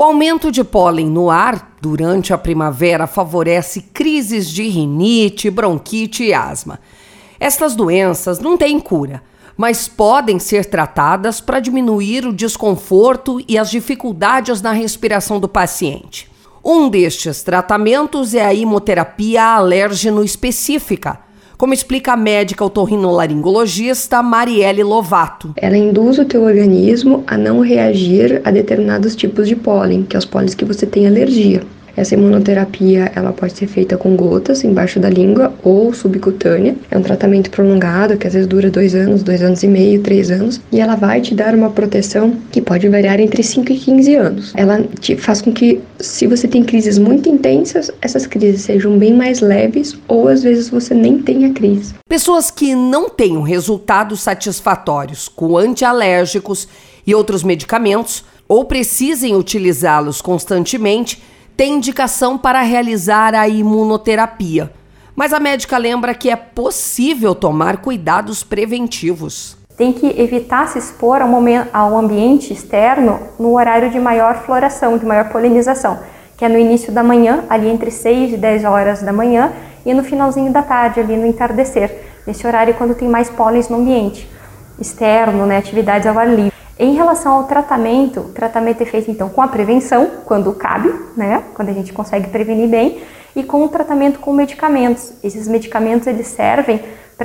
O aumento de pólen no ar durante a primavera favorece crises de rinite, bronquite e asma. Estas doenças não têm cura, mas podem ser tratadas para diminuir o desconforto e as dificuldades na respiração do paciente. Um destes tratamentos é a imunoterapia alérgeno específica, como explica a médica otorrinolaringologista Marielle Lovato. Ela induz o teu organismo a não reagir a determinados tipos de pólen, que é os pólenes que você tem alergia. Essa imunoterapia ela pode ser feita com gotas embaixo da língua ou subcutânea. É um tratamento prolongado que às vezes dura 2 anos, 2 anos e meio, 3 anos. E ela vai te dar uma proteção que pode variar entre 5 e 15 anos. Ela te faz com que, se você tem crises muito intensas, essas crises sejam bem mais leves ou às vezes você nem tenha crise. Pessoas que não tenham resultados satisfatórios com antialérgicos e outros medicamentos ou precisem utilizá-los constantemente tem indicação para realizar a imunoterapia. Mas a médica lembra que é possível tomar cuidados preventivos. Tem que evitar se expor ao ambiente externo no horário de maior floração, de maior polinização, que é no início da manhã, ali entre 6 e 10 horas da manhã, e no finalzinho da tarde, ali no entardecer. Nesse horário quando tem mais pólens no ambiente externo, atividades ao ar livre. Em relação ao tratamento, o tratamento é feito então com a prevenção, quando cabe, quando a gente consegue prevenir bem, e com o tratamento com medicamentos. Esses medicamentos eles servem para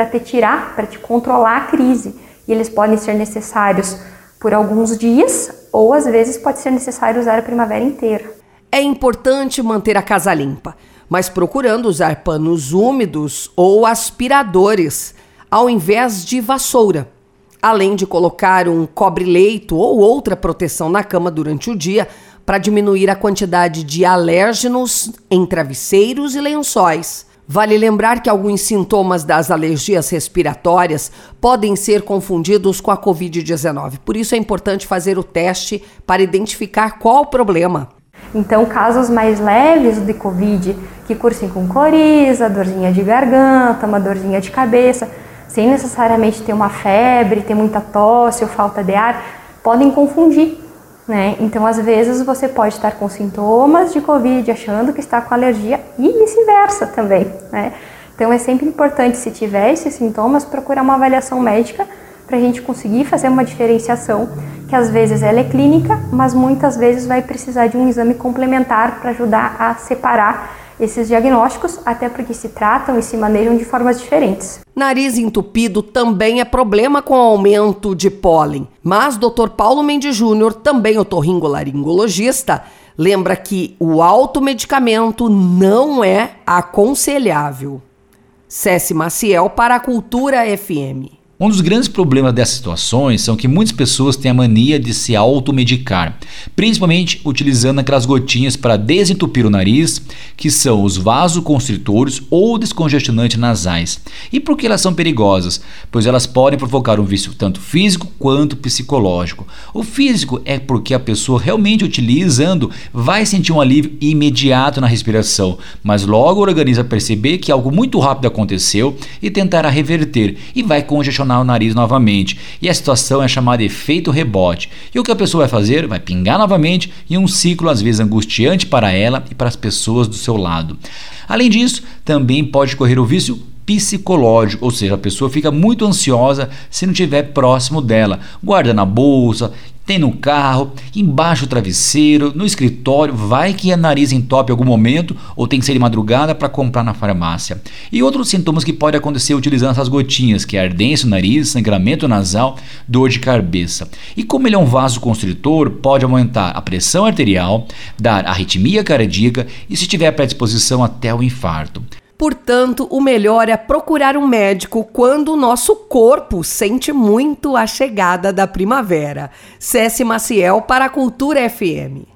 te controlar a crise, e eles podem ser necessários por alguns dias, ou às vezes pode ser necessário usar a primavera inteira. É importante manter a casa limpa, mas procurando usar panos úmidos ou aspiradores, ao invés de vassoura. Além de colocar um cobre-leito ou outra proteção na cama durante o dia para diminuir a quantidade de alérgenos em travesseiros e lençóis. Vale lembrar que alguns sintomas das alergias respiratórias podem ser confundidos com a Covid-19. Por isso é importante fazer o teste para identificar qual o problema. Então, casos mais leves de Covid, que cursem com coriza, dorzinha de garganta, uma dorzinha de cabeça, sem necessariamente ter uma febre, ter muita tosse ou falta de ar, podem confundir, Então, às vezes, você pode estar com sintomas de Covid achando que está com alergia e vice-versa também, Então, é sempre importante, se tiver esses sintomas, procurar uma avaliação médica para a gente conseguir fazer uma diferenciação, que às vezes ela é clínica, mas muitas vezes vai precisar de um exame complementar para ajudar a separar esses diagnósticos, até porque se tratam e se manejam de formas diferentes. Nariz entupido também é problema com o aumento de pólen, mas Dr. Paulo Mendes Júnior, também otorrinolaringologista, lembra que o automedicamento não é aconselhável. Céci Maciel para a Cultura FM. Um dos grandes problemas dessas situações são que muitas pessoas têm a mania de se automedicar, principalmente utilizando aquelas gotinhas para desentupir o nariz, que são os vasoconstritores ou descongestionantes nasais. E por que elas são perigosas? Pois elas podem provocar um vício tanto físico quanto psicológico. O físico é porque a pessoa realmente utilizando vai sentir um alívio imediato na respiração, mas logo o organismo vai perceber que algo muito rápido aconteceu e tentará reverter e vai congestionar o nariz novamente, e a situação é chamada de efeito rebote. E o que a pessoa vai fazer? Vai pingar novamente em um ciclo às vezes angustiante para ela e para as pessoas do seu lado. Além disso, também pode correr o vício psicológico, ou seja, a pessoa fica muito ansiosa se não estiver próximo dela, guarda na bolsa, tem no carro, embaixo do travesseiro, no escritório, vai que a nariz entope em algum momento ou tem que ser de madrugada para comprar na farmácia. E outros sintomas que podem acontecer utilizando essas gotinhas, que é ardência no nariz, sangramento nasal, dor de cabeça. E como ele é um vasoconstritor, pode aumentar a pressão arterial, dar arritmia cardíaca e, se tiver predisposição, até o infarto. Portanto, o melhor é procurar um médico quando o nosso corpo sente muito a chegada da primavera. Céci Maciel para a Cultura FM.